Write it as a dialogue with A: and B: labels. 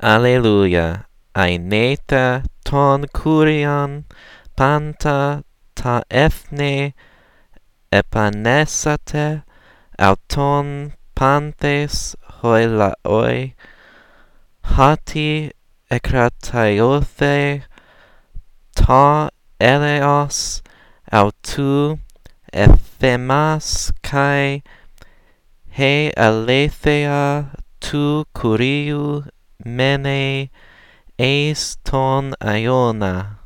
A: Alleluia, aineta ton kurion panta ta ethne epanesate, auton panthes hoi laoi, hati ekrataiothe ta eleos, autu ethemas kai he aletheia tu kuriou mene eis ton aiona.